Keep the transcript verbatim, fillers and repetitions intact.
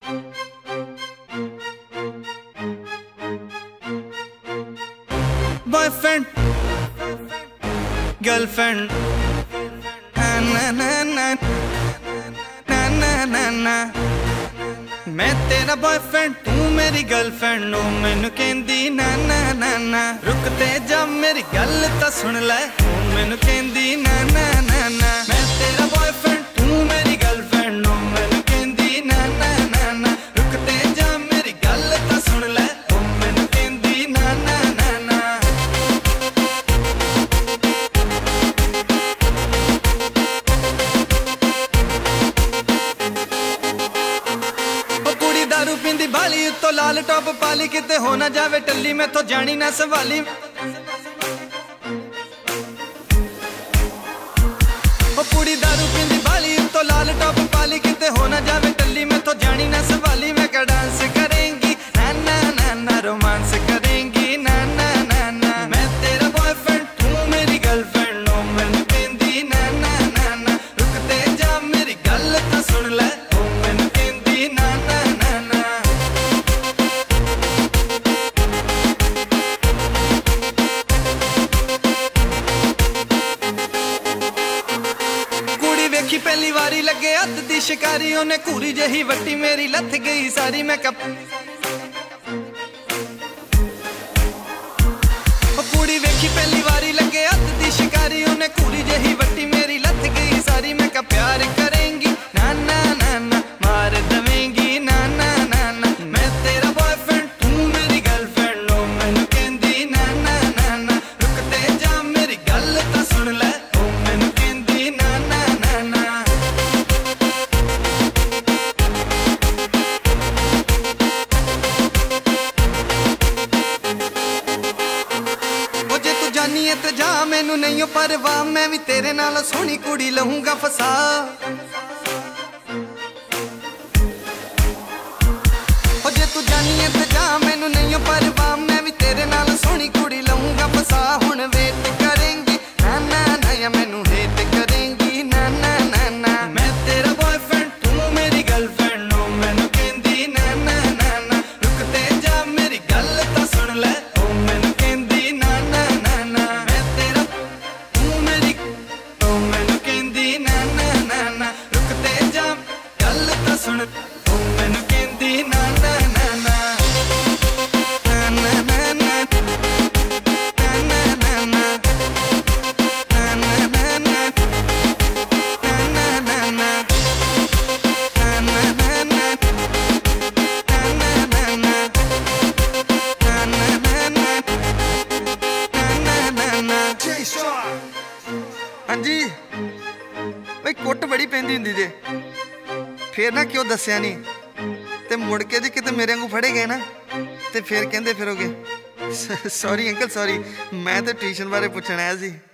Boyfriend girlfriend ना ना ना ना ना ना ना मैं तेरा बॉयफ्रेंड तू मेरी गर्लफ्रेंड ओ मैनू कहंदी ना ना ना ना रुकते जा मेरी गल तां सुन ले ओ मैनू कहंदी ना ना ना ना मैं तेरा बॉयफ्रेंड तू मेरी गर्लफ्रेंड ओ मैनू कहंदी ना ना ना ना रुकते जा मेरी गल तां सुन ले ओ मैनू कहंदी ना ना ना ना दारू पींदी बाली उत्तो लाल टॉप पाली किते हो ना जावे टल्ली मैं तो जानी ना सवाली ओ कुड़ी दारू पींदी बाली उत्तो लाल टॉप पाली किते हो ना जावे टल्ली मैं तो जानी ना सवाली मैं का डांस करेंगी ना ना ना ना रोमांस करेंगी ना ना ना ना मैं तेरा बॉयफ्रेंड तू मेरी गर्लफ्रेंड ओ मैनू कहंदी ना ना ना ना रुकते जा मेरी गल तां सुन ले ओ मैनू कहंदी ना ना ना ना देखी पहली बारी लगे हथ दी शिकारी उन्हें घूरी जही वट्टी मेरी लथ गई सारी मैं कप कुड़ी वेखी पहली बारी लगे हथ दी शिकारी उन्हें घूरी जही वट्टी मेरी लथ गई सारी मैं का प्यार करेंगी ना ना ना ना मार दवेंगी ना ना ना ना मैं तेरा बॉयफ्रेंड तू मेरी गर्लफ्रेंड ओ मैनू कहंदी ना ना ना ना रुकते जा मेरी गल तां सुन ले ओ मैनू कहंदी ना ना ना ना ते जा मैनू नहीं परवाह मैं भी तेरे नाल सोहनी कुड़ी लहूंगा फसा जे तू जानी है ते जा मैनू नहीं परवाह मैं भी तेरे नाल सोहनी कुड़ी लहूंगा फसा हुण वेट करेंगी ना ना ना या मैनू हेट करेंगी ना ना ना ना मैं तेरा बॉयफ्रेंड तू मेरी गर्लफ्रेंड ओ मैनू कहंदी ना ना ना ना रुकते जा मेरी गल तां सुन ले ओ मैनू कहंदी ना ना ना ना मैं तेरा तू मेरी ओ मैनू कहंदी ना ना ना ना रुकते जा गल तां सुन ओ मैनू कहंदी ना ना ना ना ना ना ना ना ना ना हाँ जी भाई कुट बड़ी पैंदी हुंदी जे फिर ना क्यों दस्या नहीं ते मुड़ के जी किते मेरे वांगू फड़े गए ना ते फिर कहंदे फिरोगे सॉरी अंकल सॉरी मैं तो ट्यूशन बारे पुछण आया सी।